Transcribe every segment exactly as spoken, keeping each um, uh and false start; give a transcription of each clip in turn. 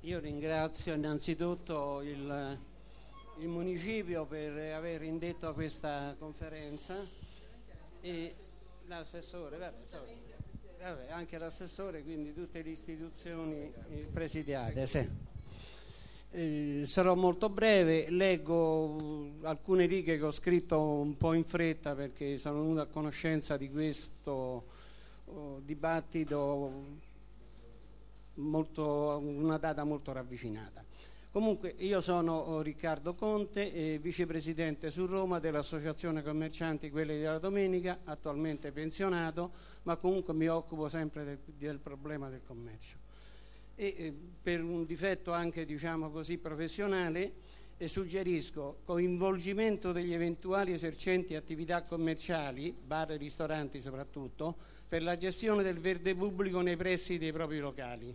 io ringrazio innanzitutto il, il municipio per aver indetto questa conferenza e l'assessore, vabbè, sorry, vabbè, anche l'assessore, quindi tutte le istituzioni presidiate. Sì. Eh, sarò molto breve, leggo alcune righe che ho scritto un po' in fretta perché sono venuto a conoscenza di questo oh, dibattito molto, una data molto ravvicinata. Comunque io sono Riccardo Conte, eh, vicepresidente su Roma dell'Associazione Commercianti Quelli della Domenica, attualmente pensionato, ma comunque mi occupo sempre del, del problema del commercio. E eh, per un difetto anche, diciamo così, professionale, eh, suggerisco coinvolgimento degli eventuali esercenti attività commerciali, bar e ristoranti soprattutto, per la gestione del verde pubblico nei pressi dei propri locali,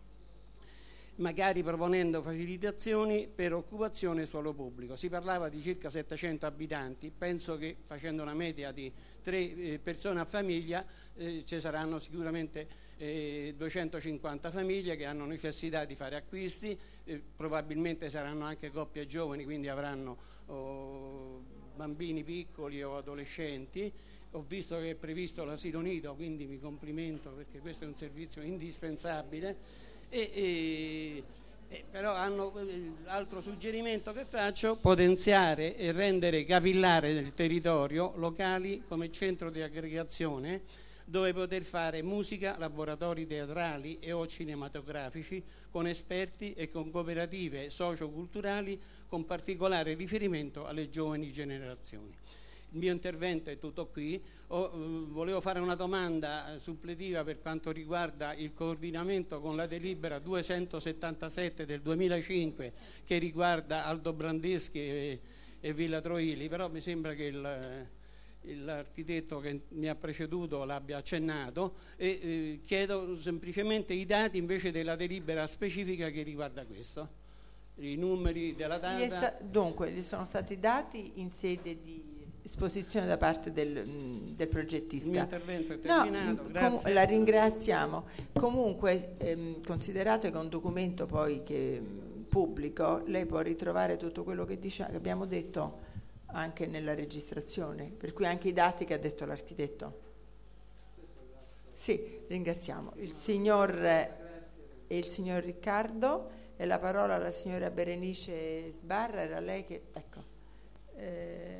magari proponendo facilitazioni per occupazione suolo pubblico. Si parlava di circa settecento abitanti, penso che facendo una media di tre eh, persone a famiglia eh, ci saranno sicuramente eh, duecentocinquanta famiglie che hanno necessità di fare acquisti, eh, probabilmente saranno anche coppie giovani, quindi avranno oh, bambini piccoli o adolescenti. Ho visto che è previsto l'asilo nido, quindi mi complimento perché questo è un servizio indispensabile. E, e, e però hanno l'altro suggerimento che faccio: potenziare e rendere capillare nel territorio locali come centro di aggregazione dove poter fare musica, laboratori teatrali e o cinematografici con esperti e con cooperative socioculturali con particolare riferimento alle giovani generazioni. Il mio intervento è tutto qui. Oh, eh, volevo fare una domanda suppletiva per quanto riguarda il coordinamento con la delibera duecentosettantasette del duemilacinque che riguarda Aldo Brandeschi e, e Villa Troili, però mi sembra che il, l'architetto che mi ha preceduto l'abbia accennato e eh, chiedo semplicemente i dati invece della delibera specifica che riguarda questo, i numeri della data. Gli sta, dunque, gli sono stati dati in sede di esposizione da parte del, del progettista. Il mio intervento è terminato, no, grazie. Com- la ringraziamo. Comunque, ehm, considerato che è un documento poi che pubblico, lei può ritrovare tutto quello che, dice, che abbiamo detto anche nella registrazione, per cui anche i dati che ha detto l'architetto. Sì, ringraziamo. Il signor e il signor Riccardo e la parola alla signora Berenice Sbarra, era lei che... ecco. Eh,